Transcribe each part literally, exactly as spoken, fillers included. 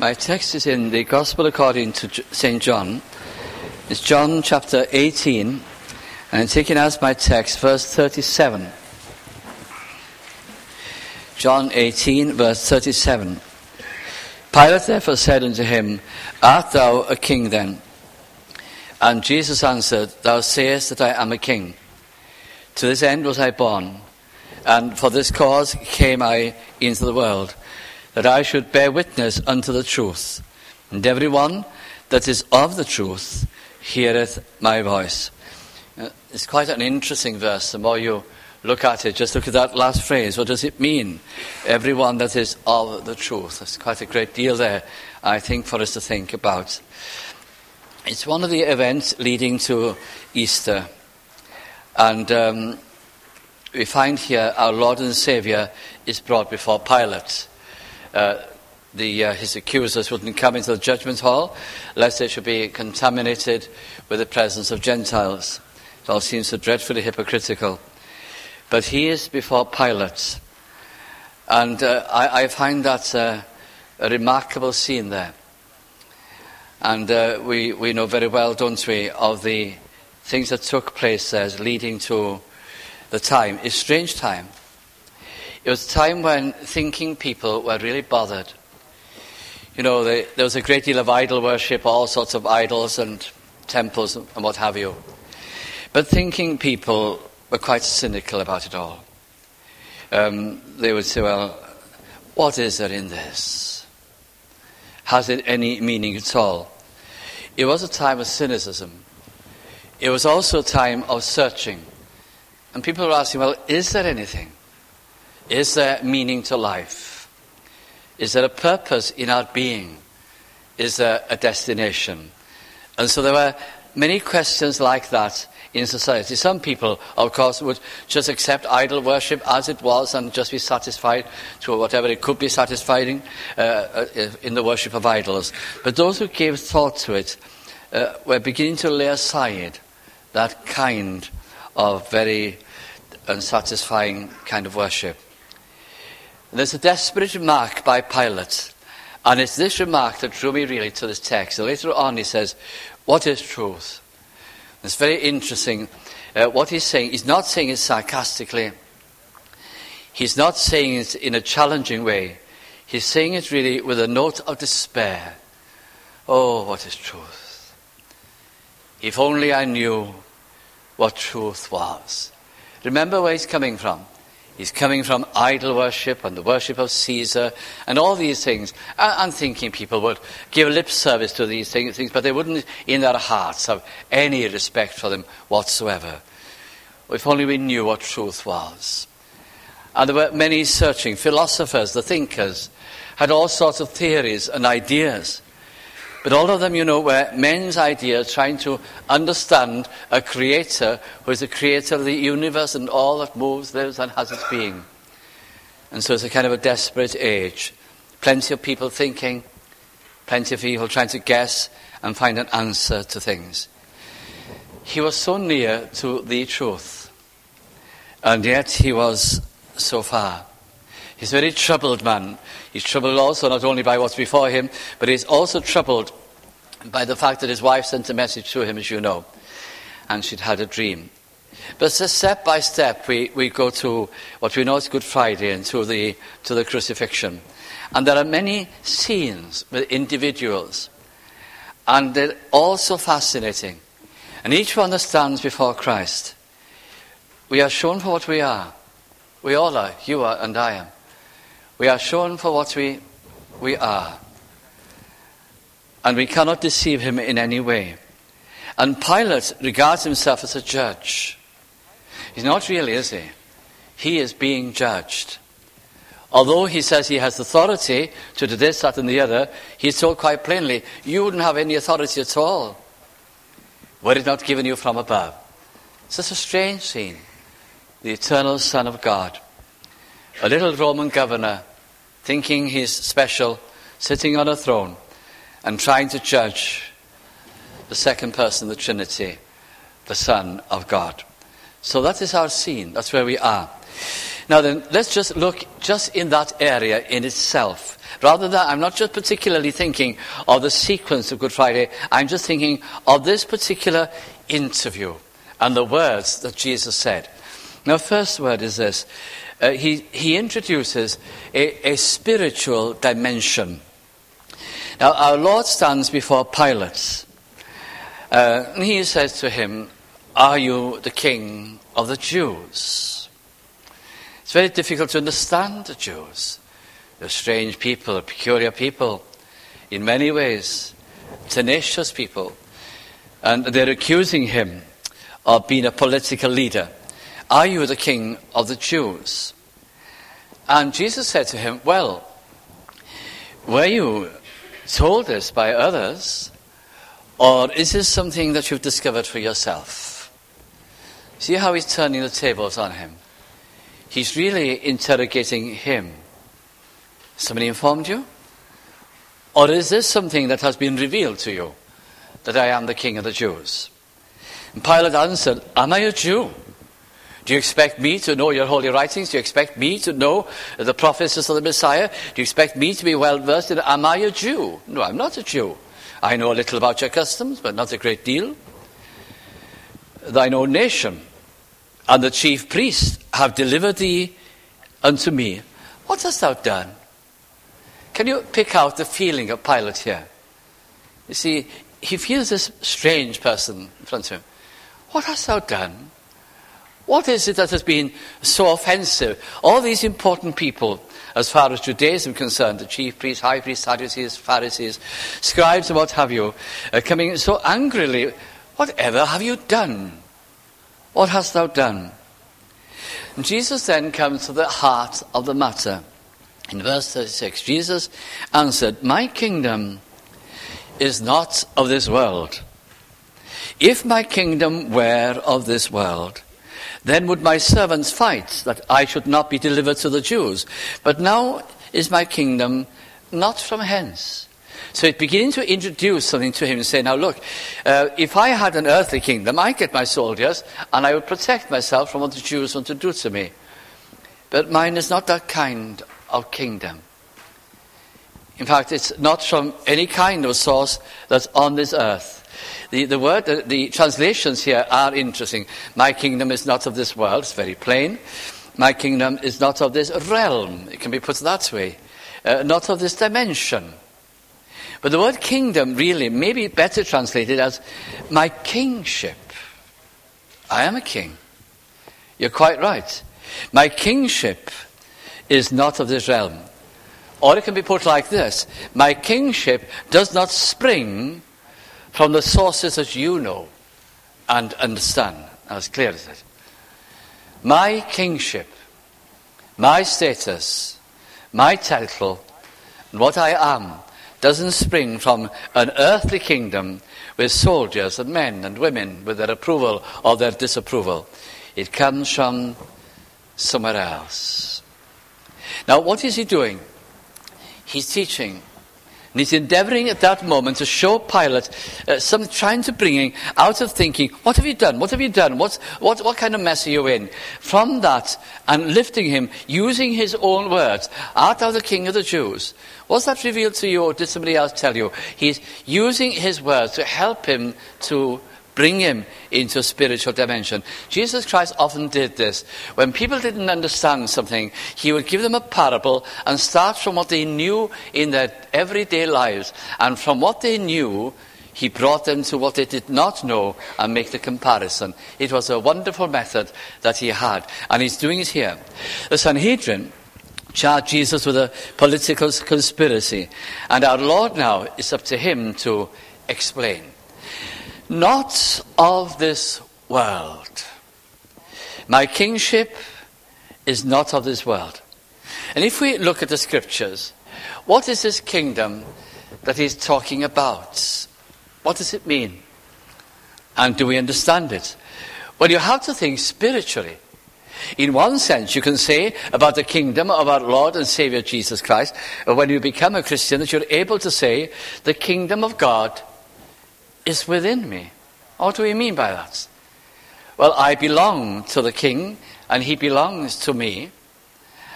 My text is in the Gospel according to Saint John. It's John chapter eighteen, and I'm taking as my text verse thirty-seven. John eighteen, verse thirty-seven. Pilate therefore said unto him, Art thou a king then? And Jesus answered, Thou sayest that I am a king. To this end was I born, and for this cause came I into the world, that I should bear witness unto the truth. And every one that is of the truth heareth my voice. Uh, it's quite an interesting verse. The more you look at it, just look at that last phrase. What does it mean? Everyone that is of the truth. There's quite a great deal there, I think, for us to think about. It's one of the events leading to Easter. And um, we find here our Lord and Saviour is brought before Pilate. Uh, the, uh, his accusers wouldn't come into the judgment hall lest they should be contaminated with the presence of Gentiles. It all seems so dreadfully hypocritical. But he is before Pilate. And uh, I, I find that uh, a remarkable scene there. And uh, we, we know very well, don't we, of the things that took place there leading to the time. It's a strange time. It was a time when thinking people were really bothered. You know, they, there was a great deal of idol worship, all sorts of idols and temples and what have you. But thinking people were quite cynical about it all. Um, they would say, well, what is there in this? Has it any meaning at all? It was a time of cynicism. It was also a time of searching. And people were asking, well, is there anything? Is there meaning to life? Is there a purpose in our being? Is there a destination? And so there were many questions like that in society. Some people, of course, would just accept idol worship as it was and just be satisfied to whatever it could be satisfying uh, in the worship of idols. But those who gave thought to it uh, were beginning to lay aside that kind of very unsatisfying kind of worship. There's a desperate remark by Pilate, and it's this remark that drew me really to this text. And later on he says, what is truth? It's very interesting. Uh, what he's saying, he's not saying it sarcastically. He's not saying it in a challenging way. He's saying it really with a note of despair. Oh, what is truth? If only I knew what truth was. Remember where he's coming from. He's coming from idol worship and the worship of Caesar and all these things. I'm thinking people would give lip service to these things, but they wouldn't in their hearts have any respect for them whatsoever. If only we knew what truth was. And there were many searching. Philosophers, the thinkers, had all sorts of theories and ideas. But all of them, you know, were men's ideas trying to understand a creator who is the creator of the universe and all that moves, lives and has its being. And so it's a kind of a desperate age. Plenty of people thinking, plenty of people trying to guess and find an answer to things. He was so near to the truth, and yet he was so far. He's a very troubled man. He's troubled also not only by what's before him, but he's also troubled by the fact that his wife sent a message to him, as you know, and she'd had a dream. But so step by step, we, we go to what we know is Good Friday and to the, to the crucifixion. And there are many scenes with individuals, and they're all so fascinating. And each one that stands before Christ, we are shown for what we are. We all are, you are and I am. We are shown for what we we are. And we cannot deceive him in any way. And Pilate regards himself as a judge. He's not really, is he? He is being judged. Although he says he has authority to do this, that and the other, he's told quite plainly, you wouldn't have any authority at all were it not given you from above. It's such a strange scene. The eternal Son of God. A little Roman governor, thinking he's special, sitting on a throne and trying to judge the second person of the Trinity, the Son of God. So that is our scene. That's where we are. Now then, let's just look just in that area in itself. Rather than, I'm not just particularly thinking of the sequence of Good Friday, I'm just thinking of this particular interview and the words that Jesus said. Now, first word is this. Uh, he, he introduces a, a spiritual dimension. Now, our Lord stands before Pilate. Uh, and he says to him, "Are you the king of the Jews?" It's very difficult to understand the Jews. They're strange people, peculiar people, in many ways, tenacious people. And they're accusing him of being a political leader. "Are you the king of the Jews?" And Jesus said to him, "Well, were you told this by others, or is this something that you've discovered for yourself?" See how he's turning the tables on him. He's really interrogating him. Somebody informed you? Or is this something that has been revealed to you, that I am the king of the Jews? And Pilate answered, "Am I a Jew? Do you expect me to know your holy writings? Do you expect me to know the prophecies of the Messiah? Do you expect me to be well versed in, am I a Jew? No, I'm not a Jew. I know a little about your customs, but not a great deal. Thine own nation and the chief priests have delivered thee unto me. What hast thou done?" Can you pick out the feeling of Pilate here? You see, he feels this strange person in front of him. What hast thou done? What is it that has been so offensive? All these important people, as far as Judaism is concerned, the chief priests, high priests, Sadducees, Pharisees, scribes, and what have you, are coming so angrily. Whatever have you done? What hast thou done? And Jesus then comes to the heart of the matter. In verse thirty-six, Jesus answered, "My kingdom is not of this world. If my kingdom were of this world, then would my servants fight that I should not be delivered to the Jews. But now is my kingdom not from hence." So it's beginning to introduce something to him and say, now look, uh, if I had an earthly kingdom, I'd get my soldiers and I would protect myself from what the Jews want to do to me. But mine is not that kind of kingdom. In fact, it's not from any kind of source that's on this earth. The, the word, the, the translations here are interesting. My kingdom is not of this world. It's very plain. My kingdom is not of this realm. It can be put that way. Uh, not of this dimension. But the word kingdom really may be better translated as my kingship. I am a king. You're quite right. My kingship is not of this realm. Or it can be put like this. My kingship does not spring from the sources that you know and understand. As clear as it. My kingship, my status, my title, and what I am doesn't spring from an earthly kingdom with soldiers and men and women with their approval or their disapproval. It comes from somewhere else. Now, what is he doing? He's teaching. And he's endeavoring at that moment to show Pilate, uh, some trying to bring him out of thinking, what have you done? What have you done? What's, what, what kind of mess are you in? From that, and lifting him, using his own words, art thou the king of the Jews? Was that revealed to you, or did somebody else tell you? He's using his words to help him to bring him into a spiritual dimension. Jesus Christ often did this. When people didn't understand something, he would give them a parable and start from what they knew in their everyday lives. And from what they knew, he brought them to what they did not know and make the comparison. It was a wonderful method that he had. And he's doing it here. The Sanhedrin charged Jesus with a political conspiracy. And our Lord now, it's up to him to explain. Not of this world. My kingship is not of this world. And if we look at the scriptures, what is this kingdom that he's talking about? What does it mean? And do we understand it? Well, you have to think spiritually. In one sense, you can say about the kingdom of our Lord and Savior Jesus Christ, when you become a Christian, that you're able to say, the kingdom of God is within me. What do we mean by that? Well, I belong to the King, and he belongs to me.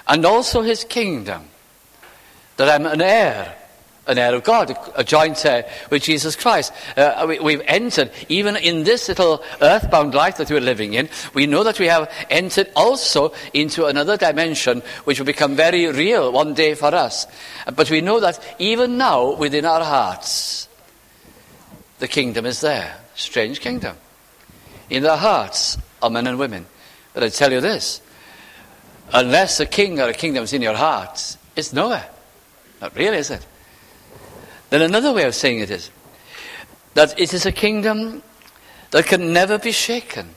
and also his kingdom, that I'm an heir, an heir of God, a joint heir with Jesus Christ. Uh, we, we've entered, even in this little earthbound life that we're living in, we know that we have entered also into another dimension which will become very real one day for us. But we know that even now, within our hearts, the kingdom is there. Strange kingdom. In the hearts of men and women. But I tell you this, unless a king or a kingdom is in your heart, it's nowhere. Not really, is it? Then another way of saying it is that it is a kingdom that can never be shaken.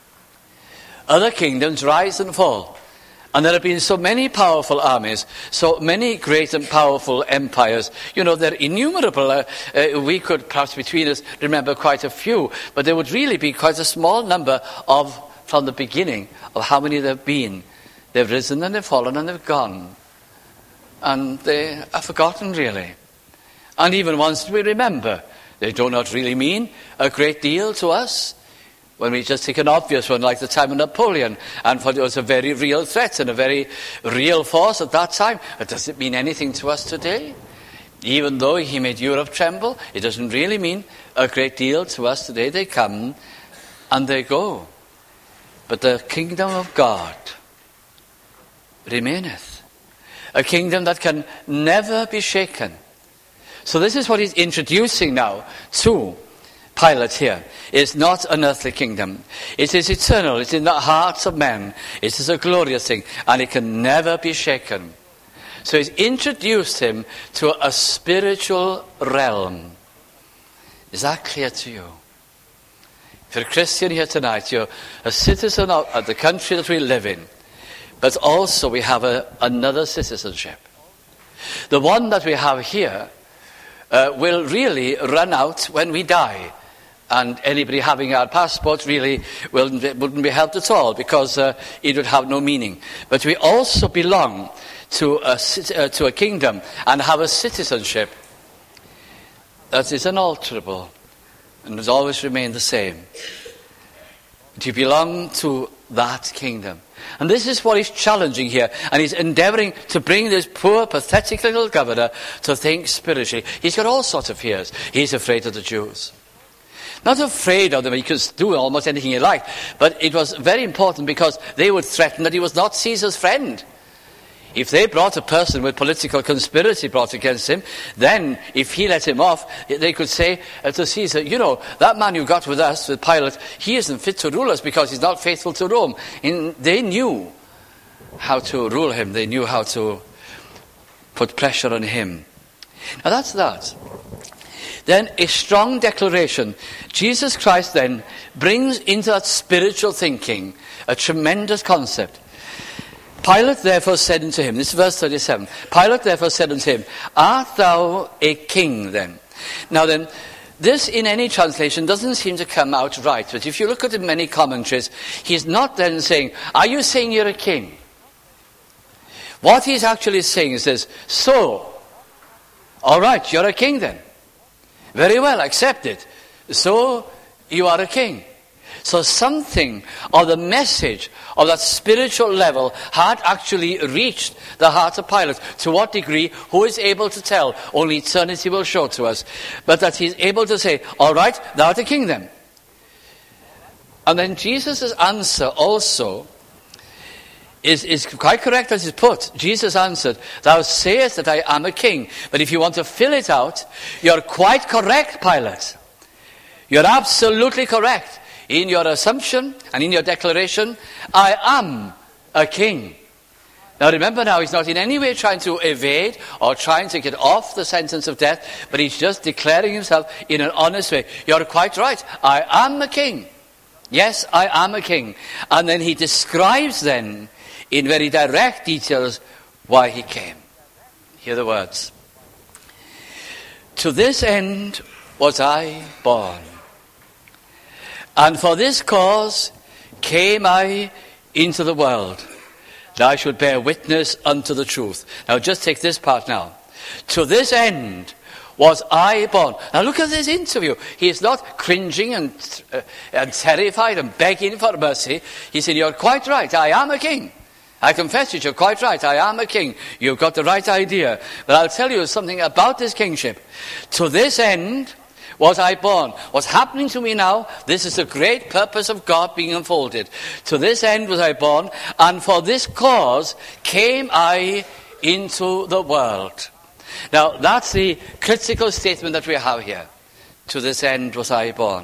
Other kingdoms rise and fall. And there have been so many powerful armies, so many great and powerful empires. You know, they're innumerable. Uh, uh, we could perhaps between us remember quite a few, but there would really be quite a small number of, from the beginning, of how many there have been. They've risen and they've fallen and they've gone. And they are forgotten, really. And even ones we remember, they do not really mean a great deal to us. When we just take an obvious one, like the time of Napoleon, and for it was a very real threat and a very real force at that time. But does it mean anything to us today? Even though he made Europe tremble, it doesn't really mean a great deal to us today. They come and they go. But the kingdom of God remaineth. A kingdom that can never be shaken. So this is what he's introducing now to Pilate here. It's not an earthly kingdom. It is eternal. It's in the hearts of men. It is a glorious thing. And it can never be shaken. So he's introduced him to a spiritual realm. Is that clear to you? If you're a Christian here tonight, you're a citizen of the country that we live in. But also we have a, another citizenship. The one that we have here uh, will really run out when we die. And anybody having our passport really will, wouldn't be helped at all, because uh, it would have no meaning. But we also belong to a, uh, to a kingdom and have a citizenship that is unalterable and has always remained the same. But you belong to that kingdom. And this is what he's challenging here. And he's endeavouring to bring this poor, pathetic little governor to think spiritually. He's got all sorts of fears. He's afraid of the Jews. Not afraid of them, he could do almost anything he liked. But it was very important because they would threaten that he was not Caesar's friend. If they brought a person with political conspiracy brought against him, then if he let him off, they could say to Caesar, you know, that man you got with us, with Pilate, he isn't fit to rule us because he's not faithful to Rome. And they knew how to rule him. They knew how to put pressure on him. Now that's that. Then a strong declaration. Jesus Christ then brings into that spiritual thinking a tremendous concept. Pilate therefore said unto him, this is verse thirty-seven, Pilate therefore said unto him, art thou a king then? Now then, this in any translation doesn't seem to come out right, but if you look at it in many commentaries, he's not then saying, are you saying you're a king? What he's actually saying is this, so, all right, you're a king then. Very well, accept it. So, you are a king. So something of the message of that spiritual level had actually reached the heart of Pilate. To what degree, who is able to tell? Only eternity will show to us. But that he's able to say, all right, thou art a king then. And then Jesus' answer also is, is quite correct as it's put. Jesus answered, thou sayest that I am a king. But if you want to fill it out, you're quite correct, Pilate. You're absolutely correct. In your assumption and in your declaration, I am a king. Now remember now, he's not in any way trying to evade or trying to get off the sentence of death, but he's just declaring himself in an honest way. You're quite right. I am a king. Yes, I am a king. And then he describes then, in very direct details, why he came. Hear the words. To this end was I born. And for this cause came I into the world, that I should bear witness unto the truth. Now just take this part now. To this end was I born. Now look at this interview. He is not cringing and, uh, and terrified and begging for mercy. He said, you're quite right, I am a king. I confess it, you're quite right. I am a king. You've got the right idea. But I'll tell you something about this kingship. To this end was I born. What's happening to me now, this is the great purpose of God being unfolded. To this end was I born, and for this cause came I into the world. Now, that's the critical statement that we have here. To this end was I born.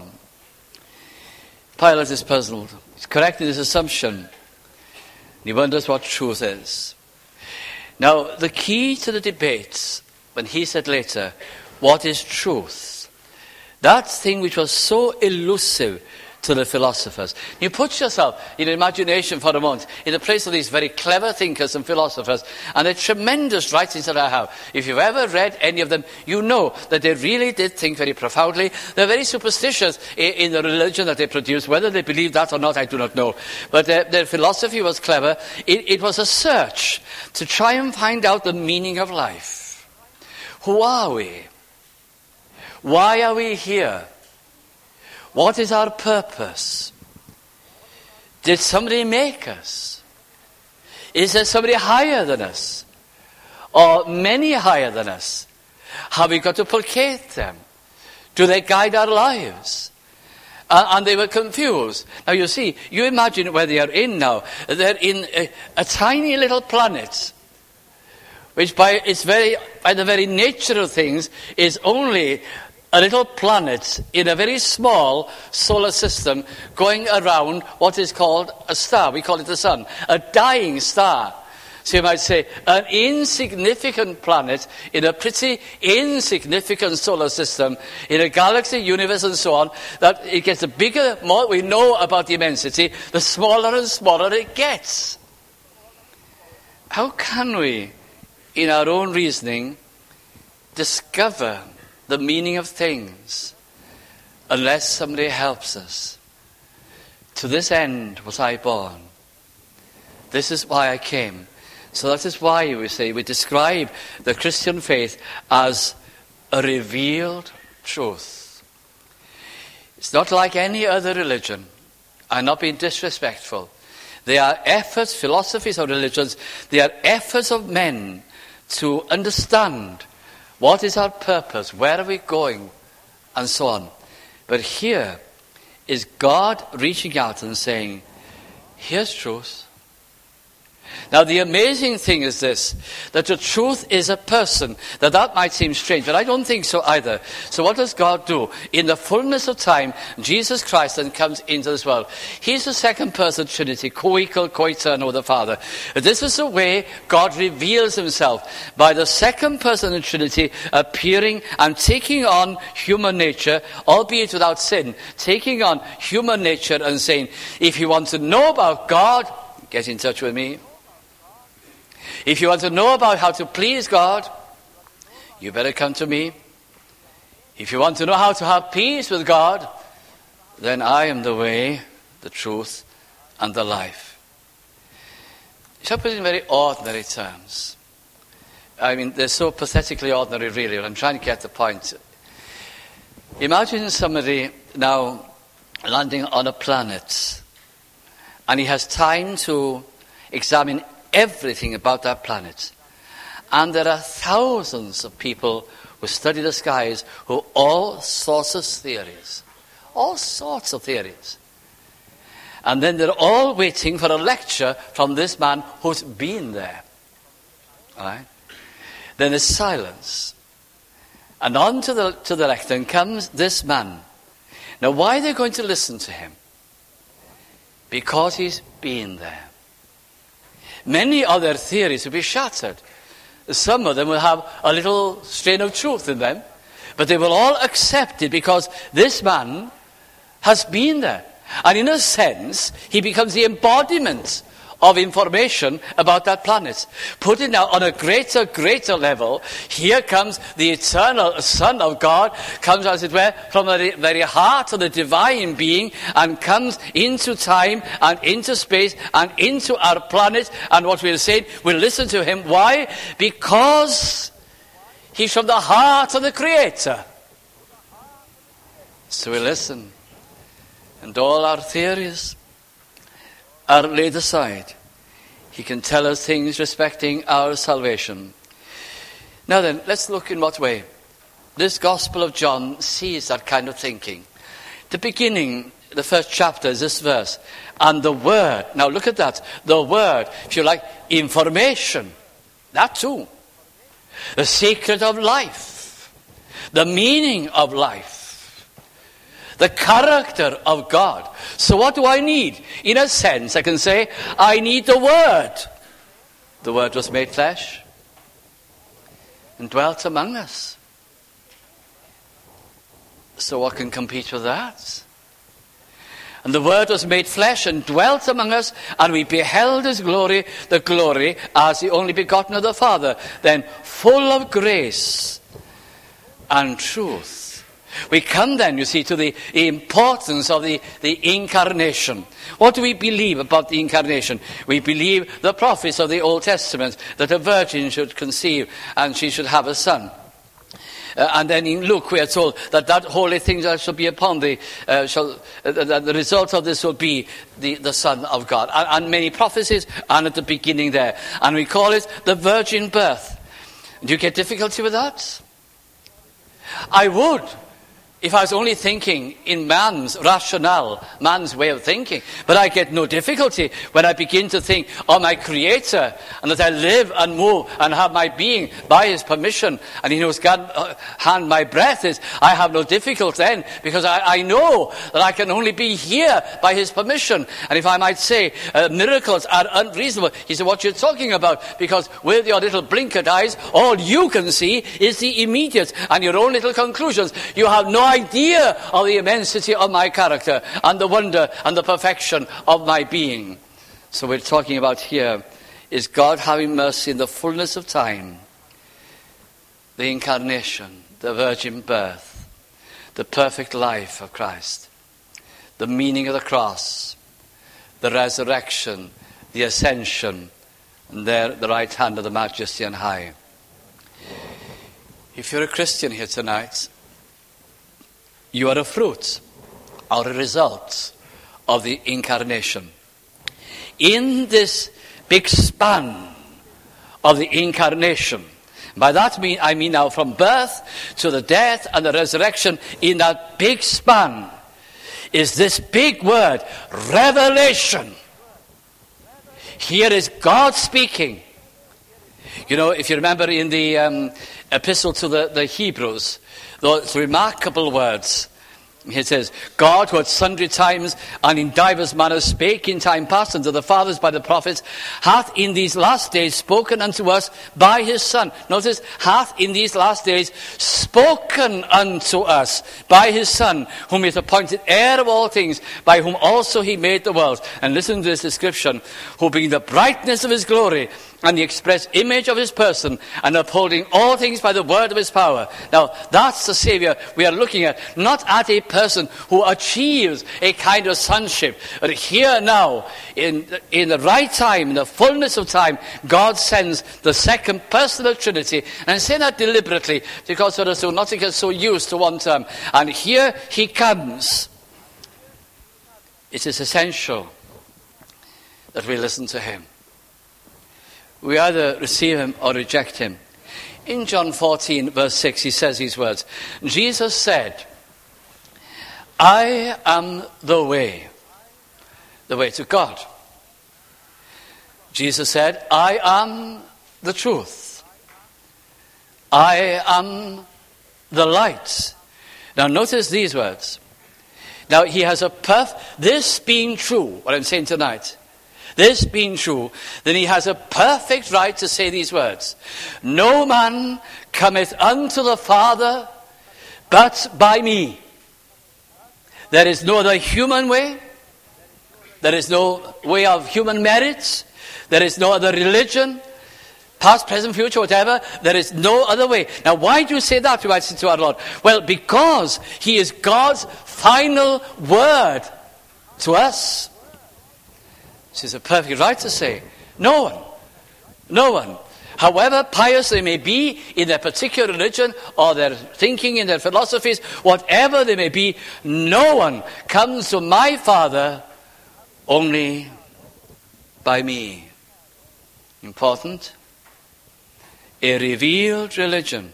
Pilate is puzzled. He's correcting his assumption. He wonders what truth is. Now, the key to the debates, when he said later, what is truth? That thing which was so elusive to the philosophers. You put yourself in imagination for a moment in the place of these very clever thinkers and philosophers, and the tremendous writings that I have. If you've ever read any of them, you know that they really did think very profoundly. They're very superstitious in, in the religion that they produced. Whether they believe that or not, I do not know. But their, their philosophy was clever. It, it was a search to try and find out the meaning of life. Who are we? Why are we here? What is our purpose? Did somebody make us? Is there somebody higher than us? Or many higher than us? Have we got to placate them? Do they guide our lives? Uh, and they were confused. Now you see, you imagine where they are in now. They're in a, a tiny little planet, which by its very, by the very nature of things is only a little planet in a very small solar system going around what is called a star. We call it the sun. A dying star. So you might say an insignificant planet in a pretty insignificant solar system, in a galaxy, universe and so on, that it gets the bigger, more we know about the immensity, the smaller and smaller it gets. How can we, in our own reasoning, discover the meaning of things unless somebody helps us? To this end was I born. This is why I came. So that is why we say we describe the Christian faith as a revealed truth. It's not like any other religion. I'm not being disrespectful. They are efforts, philosophies or religions, they are efforts of men to understand what is our purpose, where are we going, and so on. But here is God reaching out and saying, here's truth. Now the amazing thing is this, that the truth is a person. Now that might seem strange, but I don't think so either. So what does God do? In the fullness of time, Jesus Christ then comes into this world. He's the second person Trinity, co-equal, co-eternal with the Father. This is the way God reveals himself, by the second person in Trinity appearing and taking on human nature, albeit without sin, taking on human nature and saying, if you want to know about God, get in touch with me. If you want to know about how to please God, you better come to me. If you want to know how to have peace with God, then I am the way, the truth, and the life. Shall I put it in very ordinary terms? I mean, they're so pathetically ordinary, really, but I'm trying to get the point. Imagine somebody now landing on a planet, and he has time to examine everything about that planet. And there are thousands of people who study the skies who have all sorts of theories. All sorts of theories. And then they're all waiting for a lecture from this man who's been there. All right? Then there's silence. And on to the, to the lectern comes this man. Now why are they going to listen to him? Because he's been there. Many other theories will be shattered. Some of them will have a little strain of truth in them, but they will all accept it because this man has been there. And in a sense, he becomes the embodiment of information about that planet. Put it now on a greater, greater level, here comes the eternal Son of God, comes as it were from the very heart of the divine being, and comes into time and into space and into our planet, and what we'll say, we'll listen to him. Why? Because he's from the heart of the Creator. So we listen, and all our theories are laid aside. He can tell us things respecting our salvation. Now then, let's look in what way this Gospel of John sees that kind of thinking. The beginning, the first chapter is this verse. And the Word. Now look at that. The Word, if you like, information. That too. The secret of life. The meaning of life. The character of God. So what do I need? In a sense, I can say, I need the Word. The Word was made flesh and dwelt among us. So what can compete with that? And the Word was made flesh and dwelt among us, and we beheld his glory, the glory as the only begotten of the Father, then full of grace and truth. We come then, you see, to the importance of the, the incarnation. What do we believe about the incarnation? We believe the prophets of the Old Testament, that a virgin should conceive and she should have a son. Uh, and then in Luke we are told that that holy thing that shall be upon thee, uh, shall, uh, that the result of this will be the, the Son of God. And, and many prophecies are at the beginning there. And we call it the virgin birth. Do you get difficulty with that? I would, if I was only thinking in man's rationale, man's way of thinking. But I get no difficulty when I begin to think of my Creator, and that I live and move and have my being by his permission, and he knows God uh, hand my breath is. I have no difficulty then, because I, I know that I can only be here by his permission. And if I might say uh, miracles are unreasonable, he said, what you're talking about, because with your little blinkered eyes, all you can see is the immediate and your own little conclusions. You have no idea of the immensity of my character and the wonder and the perfection of my being. So we're talking about here is God having mercy in the fullness of time, the incarnation, the virgin birth, the perfect life of Christ, the meaning of the cross, the resurrection, the ascension, and there at the right hand of the Majesty on high. If you're a Christian here tonight, you are a fruit or a result of the incarnation. In this big span of the incarnation, by that mean I mean now from birth to the death and the resurrection, in that big span is this big word, revelation. Here is God speaking. You know, if you remember in the um, epistle to the, the Hebrews, those remarkable words. It says, God, who at sundry times and in divers manners spake in time past unto the fathers by the prophets, hath in these last days spoken unto us by his Son. Notice, hath in these last days spoken unto us by his Son, whom he hath appointed heir of all things, by whom also he made the world. And listen to this description, who being the brightness of his glory, and the express image of his person, and upholding all things by the word of his power. Now, that's the Savior we are looking at, not at a person who achieves a kind of sonship. But here now, in, in the right time, in the fullness of time, God sends the second person of the Trinity. And I say that deliberately, because we are so not to get so used to one term. And here he comes. It is essential that we listen to him. We either receive him or reject him. In John fourteen, verse six, he says these words. Jesus said, I am the way, the way to God. Jesus said, I am the truth. I am the light. Now notice these words. Now he has a perf, this being true, what I'm saying tonight, this being true, then he has a perfect right to say these words. No man cometh unto the Father but by me. There is no other human way. There is no way of human merits. There is no other religion, past, present, future, whatever. There is no other way. Now, why do you say that, you might say to our Lord? Well, because he is God's final word to us. This is a perfect right to say. No one, no one, however pious they may be in their particular religion or their thinking in their philosophies, whatever they may be, no one comes to my Father only by me. Important. A revealed religion.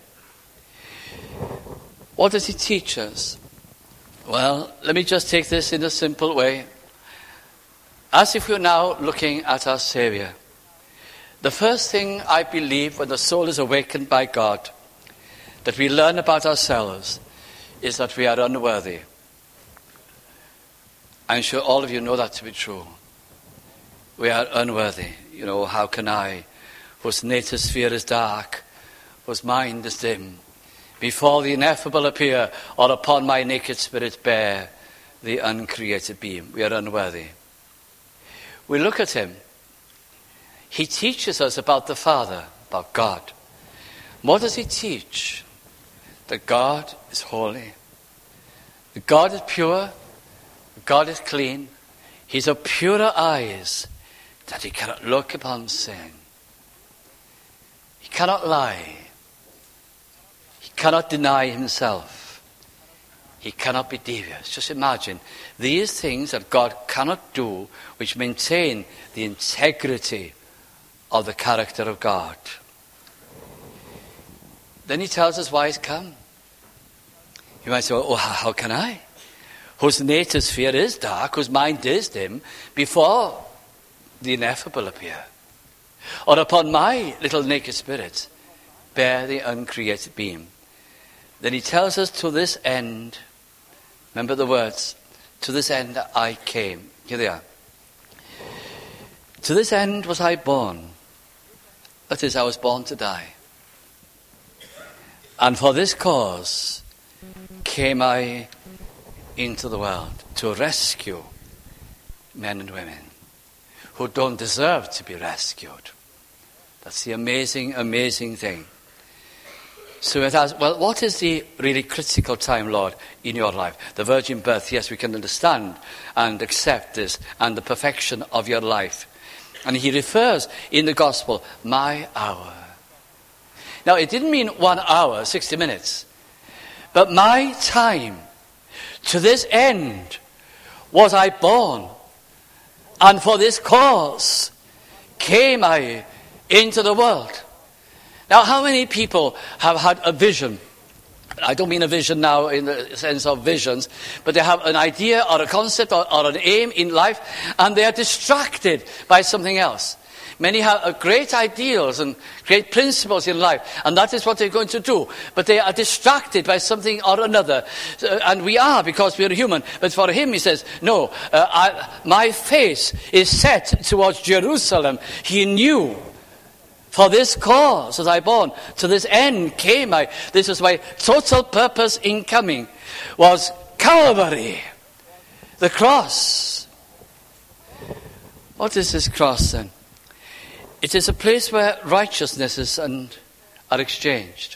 What does he teach us? Well, let me just take this in a simple way. As if we're now looking at our Savior. The first thing I believe when the soul is awakened by God, that we learn about ourselves, is that we are unworthy. I'm sure all of you know that to be true. We are unworthy. You know, how can I, whose native sphere is dark, whose mind is dim, before the ineffable appear, or upon my naked spirit bear the uncreated being? We are unworthy. We look at him. He teaches us about the Father, about God. What does he teach? That God is holy. That God is pure. That God is clean. He's of purer eyes, that he cannot look upon sin. He cannot lie. He cannot deny himself. He cannot be devious. Just imagine these things that God cannot do, which maintain the integrity of the character of God. Then he tells us why he's come. You might say, oh, how can I? Whose native sphere is dark, whose mind is dim, before the ineffable appear. Or upon my little naked spirit bear the uncreated being. Then he tells us, to this end, remember the words, to this end I came. Here they are. To this end was I born. That is, I was born to die. And for this cause came I into the world, to rescue men and women who don't deserve to be rescued. That's the amazing, amazing thing. So it has, well, what is the really critical time, Lord, in your life? The virgin birth, yes, we can understand and accept this, and the perfection of your life. And he refers in the gospel, my hour. Now, it didn't mean one hour, sixty minutes. But my time, to this end was I born. And for this cause came I into the world. Now, how many people have had a vision? I don't mean a vision now in the sense of visions, but they have an idea or a concept or, or an aim in life, and they are distracted by something else. Many have great ideals and great principles in life, and that is what they're going to do. But they are distracted by something or another. And we are, because we are human. But for him, he says, no, uh, I, my face is set towards Jerusalem. He knew. For this cause was I born. To this end came I. This is my total purpose in coming. Was Calvary. The cross. What is this cross then? It is a place where righteousnesses and are exchanged.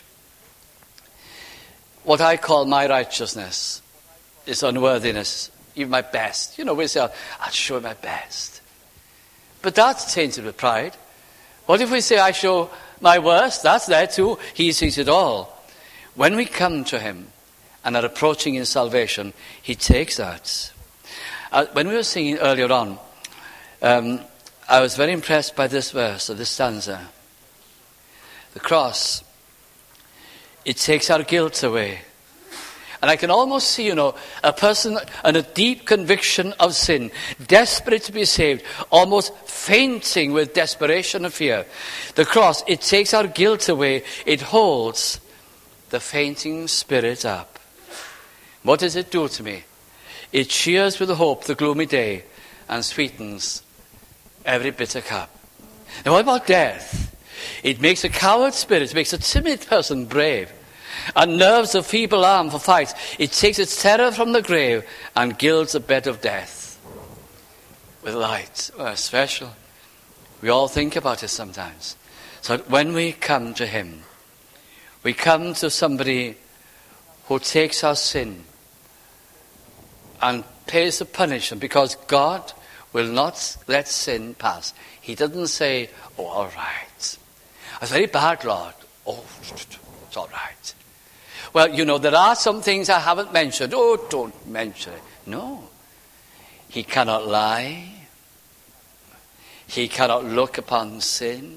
What I call my righteousness is unworthiness, even my best. You know, we say, I'll show my best. But that's tainted with pride. What if we say, I show my worst? That's there too. He sees it all. When we come to him and are approaching in salvation, he takes that. Uh, when we were singing earlier on, um, I was very impressed by this verse, or this stanza. The cross, it takes our guilt away. And I can almost see, you know, a person in a deep conviction of sin, desperate to be saved, almost fainting with desperation and fear. The cross, it takes our guilt away. It holds the fainting spirit up. What does it do to me? It cheers with hope the gloomy day and sweetens every bitter cup. Now what about death? It makes a coward spirit, it makes a timid person brave, and nerves a feeble arm for fight. It takes its terror from the grave and gilds a bed of death with light. Oh, special. We all think about it sometimes. So when we come to him, we come to somebody who takes our sin and pays the punishment, because God will not let sin pass. He doesn't say, oh, all right. That's very bad, Lord. Oh, it's all right. Well, you know, there are some things I haven't mentioned. Oh, don't mention it. No. He cannot lie. He cannot look upon sin.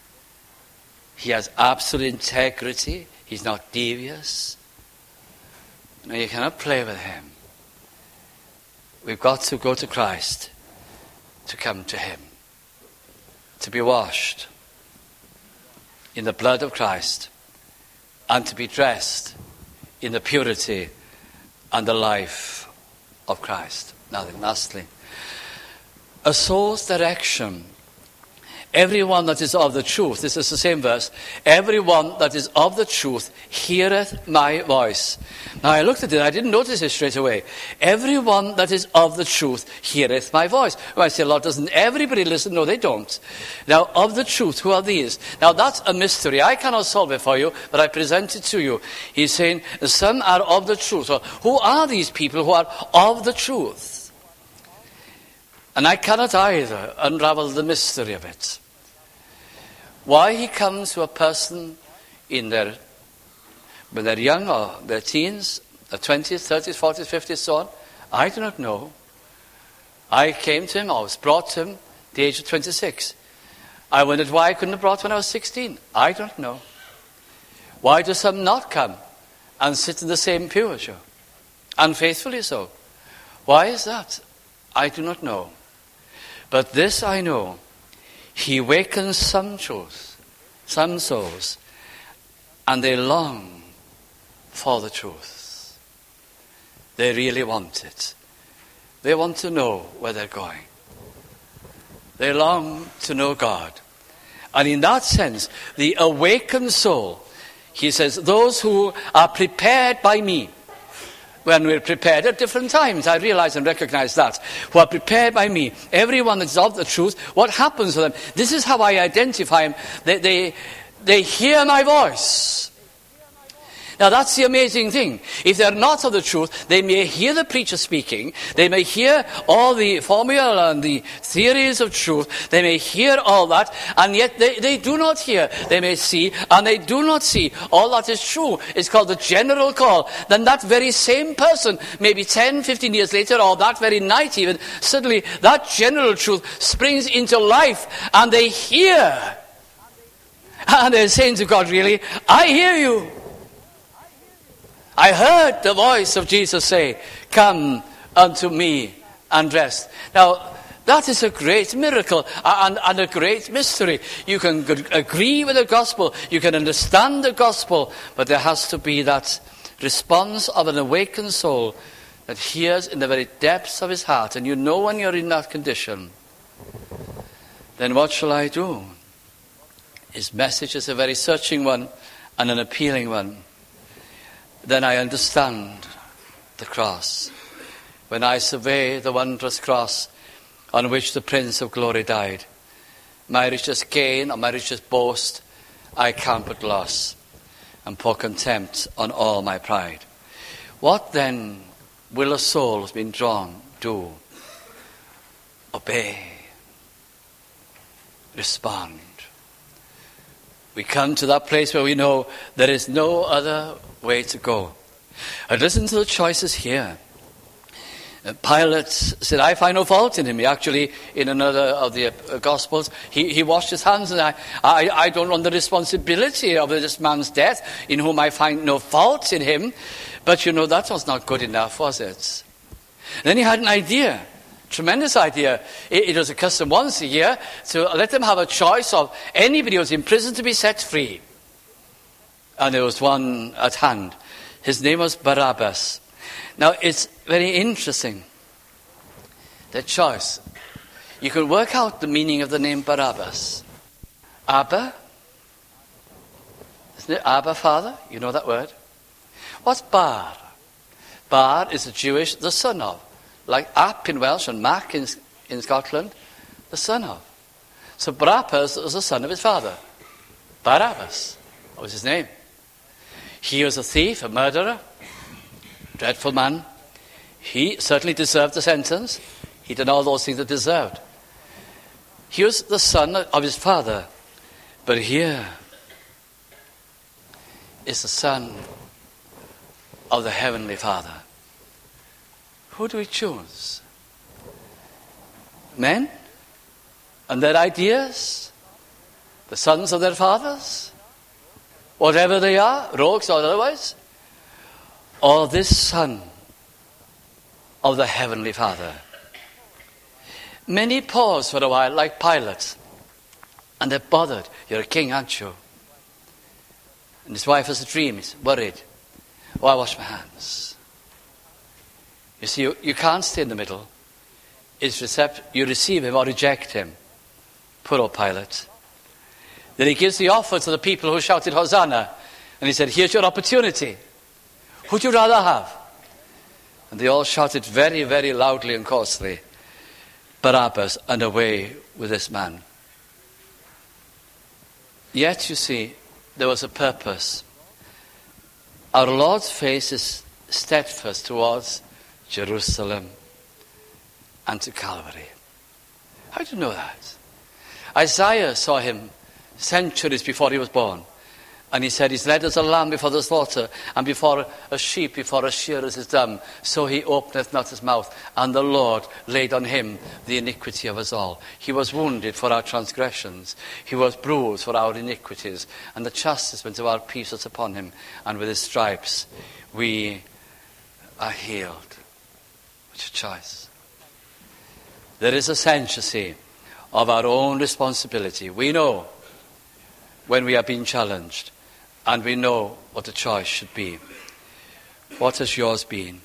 He has absolute integrity. He's not devious. No, you cannot play with him. We've got to go to Christ to come to him, to be washed in the blood of Christ, and to be dressed in the purity and the life of Christ. Now then, lastly, a soul's direction. Everyone that is of the truth, this is the same verse, everyone that is of the truth heareth my voice. Now I looked at it, I didn't notice it straight away. Everyone that is of the truth heareth my voice. Well, I say, Lord, doesn't everybody listen? No, they don't. Now, of the truth, who are these? Now that's a mystery. I cannot solve it for you, but I present it to you. He's saying, some are of the truth. So who are these people who are of the truth? And I cannot either unravel the mystery of it. Why he comes to a person in their, when they're young or their teens, their twenties, thirties, forties, fifties, so on, I do not know. I came to him, I was brought to him at the age of twenty-six. I wondered why I couldn't have brought when I was sixteen. I don't know. Why do some not come and sit in the same pew as you? Unfaithfully so. Why is that? I do not know. But this I know. He wakens some truth, some souls, and they long for the truth. They really want it. They want to know where they're going. They long to know God. And in that sense, the awakened soul, he says, those who are prepared by me, when we're prepared at different times, I realize and recognize that, who are prepared by me, everyone that's of the truth, what happens to them? This is how I identify them. They, they, they hear my voice. Now that's the amazing thing. If they're not of the truth, they may hear the preacher speaking, they may hear all the formula and the theories of truth, they may hear all that, and yet they, they do not hear. They may see, and they do not see. All that is true is called the general call. Then that very same person, maybe ten, fifteen years later, or that very night even, suddenly that general truth springs into life, and they hear. And they're saying to God, really, I hear you. I heard the voice of Jesus say, come unto me and rest. Now, that is a great miracle and, and a great mystery. You can g- agree with the gospel, you can understand the gospel, but there has to be that response of an awakened soul that hears in the very depths of his heart. And you know when you're in that condition, then what shall I do? His message is a very searching one and an appealing one. Then I understand the cross. When I survey the wondrous cross on which the Prince of Glory died, my richest gain or my richest boast I count but loss, and pour contempt on all my pride. What then will a soul who's been drawn do? Obey. Respond. We come to that place where we know there is no other way to go. And listen to the choices here. Pilate said, I find no fault in him. He actually, in another of the uh, Gospels, he, he washed his hands, and I, I, I don't want the responsibility of this man's death, in whom I find no fault in him. But you know, that was not good enough, was it? And then he had an idea. Tremendous idea. It, it was a custom once a year to let them have a choice of anybody who was in prison to be set free. And there was one at hand. His name was Barabbas. Now, it's very interesting, the choice. You can work out the meaning of the name Barabbas. Abba, isn't it? Abba, Father, you know that word. What's Bar? Bar is a Jewish, the son of. Like Ap in Welsh and Mac in, in Scotland, the son of. So Barabbas was the son of his father. Barabbas, that was his name. He was a thief, a murderer, dreadful man. He certainly deserved the sentence. He did all those things that deserved. He was the son of his father. But here is the son of the Heavenly Father. Who do we choose? Men and their ideas, the sons of their fathers, whatever they are, rogues or otherwise, or this Son of the Heavenly Father. Many pause for a while like Pilate, and they're bothered. You're a king, aren't you? And his wife has a dream. He's worried. Oh, I wash my hands. You see, you, you can't stay in the middle. It's recept- you receive him or reject him. Poor old Pilate. Then he gives the offer to the people who shouted Hosanna. And he said, here's your opportunity. Who'd you rather have? And they all shouted very, very loudly and coarsely, Barabbas, and away with this man. Yet, you see, there was a purpose. Our Lord's face is steadfast towards Jerusalem and to Calvary. How do you know that? Isaiah saw him centuries before he was born. And he said, he's led as a lamb before the slaughter, and before a sheep before a shearers is dumb. So he openeth not his mouth. And the Lord laid on him the iniquity of us all. He was wounded for our transgressions. He was bruised for our iniquities. And the chastisement of our peace was upon him. And with his stripes we are healed. Which a choice. There is a sense, you see, of our own responsibility. We know when we are being challenged. And we know what the choice should be. What has yours been?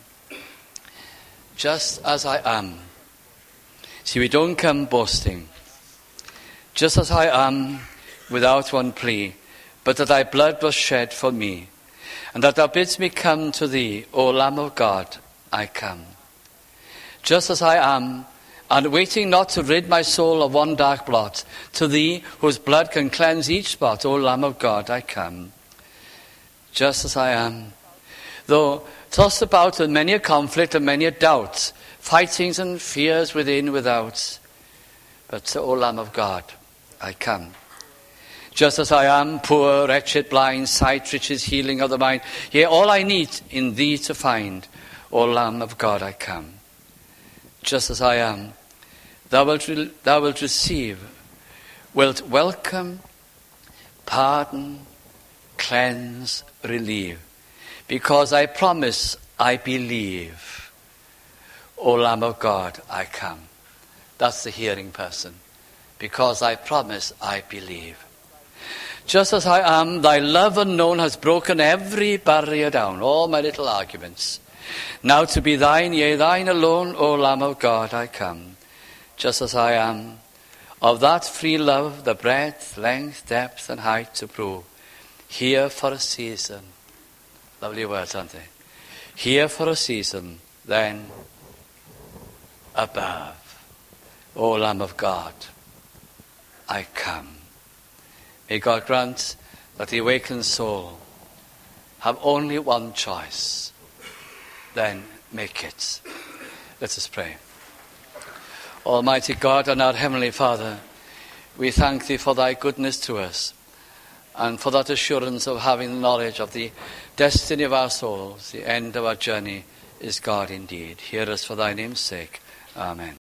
Just as I am. See, we don't come boasting. Just as I am, without one plea, but that thy blood was shed for me, and that thou bidst me come to thee, O Lamb of God, I come. Just as I am, and waiting not to rid my soul of one dark blot, to thee, whose blood can cleanse each spot, O Lamb of God, I come. Just as I am, though tossed about with many a conflict and many a doubt, fightings and fears within, without, but, O Lamb of God, I come. Just as I am, poor, wretched, blind, sight, riches, healing of the mind, yea, all I need in thee to find, O Lamb of God, I come. Just as I am, thou wilt, re- thou wilt receive, wilt welcome, pardon, cleanse, relieve, because I promise, I believe. O Lamb of God, I come. That's the hearing person. Because I promise, I believe. Just as I am, thy love unknown has broken every barrier down, all my little arguments. Now to be thine, yea, thine alone, O Lamb of God, I come. Just as I am, of that free love, the breadth, length, depth, and height to prove. Here for a season. Lovely words, aren't they? Here for a season, then above. O Lamb of God, I come. May God grant that the awakened soul have only one choice. Then make it. Let us pray. Almighty God and our Heavenly Father, we thank thee for thy goodness to us, and for that assurance of having knowledge of the destiny of our souls. The end of our journey is God indeed. Hear us for thy name's sake. Amen.